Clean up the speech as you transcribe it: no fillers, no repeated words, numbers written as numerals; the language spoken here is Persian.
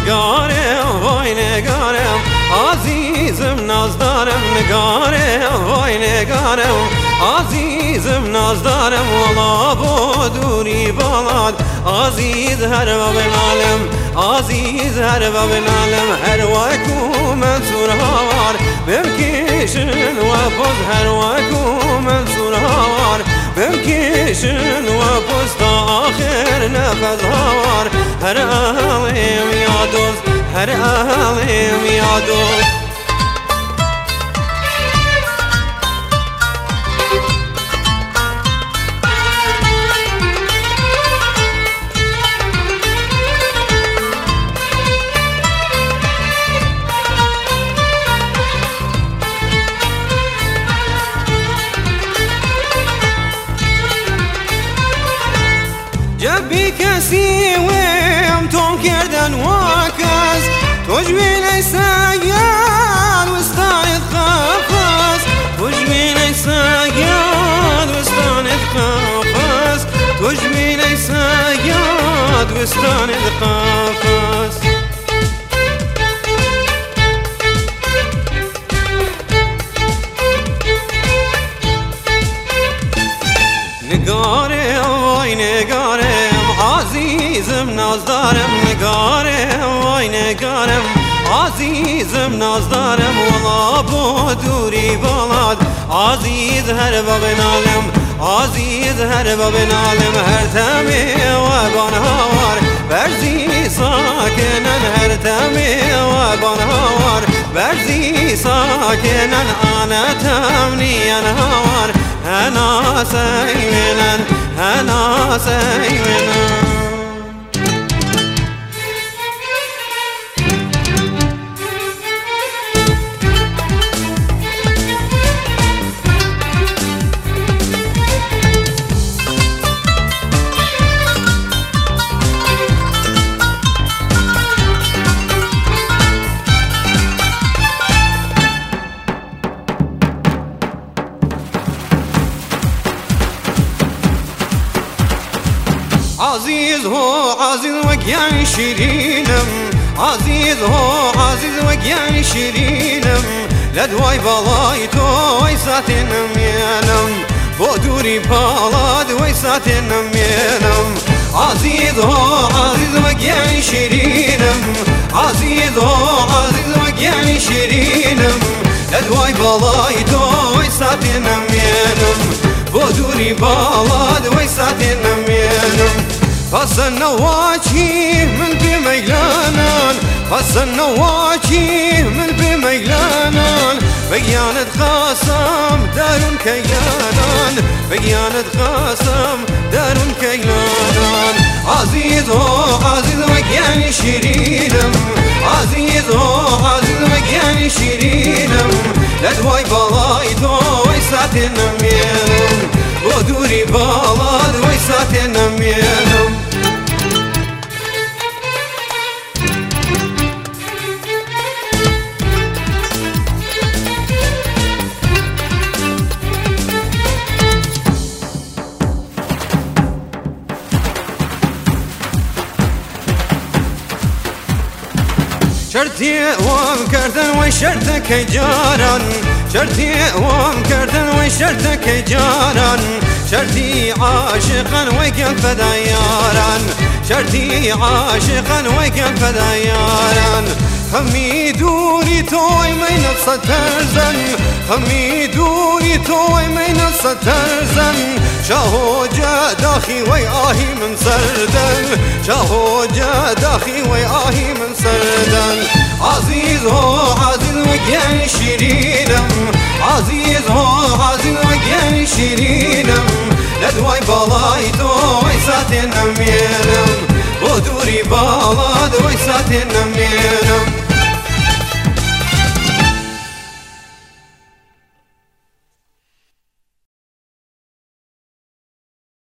نگارم وای نگارم عزیزم نازدارم نگارم وای نگارم عزیزم نازدارم والا با دوری بالاد عزیز هر و بنالم عزیز هر و بنالم هر وکو منصور هوار بمکشن و پز هر وکو منصور هوار بمکشن و پز تا آخر نفس هوار هر اهلیم یا دوست هر اهلیم یا دوست جبی کسی ویم توم کردن واکس توجوین ایساگیان وستانت قفص توجوین ایساگیان وستانت قفص توجوین ایساگیان وستانت قفص نگارم وای نگارم عزیزم نازدارم نگارم وای نگارم عزیزم نازدارم والا با دوری بالاد عزیز هر و بنالم عزیز هر و بنالم هر تمی و بانهار برزی ساکنن هر تمی و بانهار برزی ساکنن آنا تمنی انهار هنا سیمنن هنا سیمنن عزیز هو عزیز وگیان شیرینم عزیز هو عزیز وگیان شیرینم لدوای بالای تو وی ساتنم ینم با دوری بالاد وی ساتنم ینم عزیز هو عزیز وگیان شیرینم عزیز هو عزیز وگیان شیرینم لدوای بالای تو وی ساتنم ینم با دوری بالاد وی ساتنم ینم فصل نواجی من بميلانان فصل نواجی من بميلانان بقيانة قاسم دار كيلانان بقيانة قاسم دار كيلانان عزيز هو عزيز وقيان شيرينم عزيز هو عزيز وقيان شيرينم لدواي بالاي دوي ساتنم ينم ودوري بالاد وي ساتنم ينم شرطي وام كردن وشرطك جارا شرطي وام كردن وشرطك جارا شرطي عاشقا وكان فدايارا شرطي عاشقا وكان فدايارا همي دوري توي من السترزن همي دوري توي من السترزن شاهو جا داخي وياهي من سردن شاهو جا داخي وياهي من سردن عزيز هو عزيز وقيان شيرينم عزيز هو عزيز وقيان شيرينم لدواي بالاي توي ساتنم ينم ودوري بالاد وي ساتنم ينم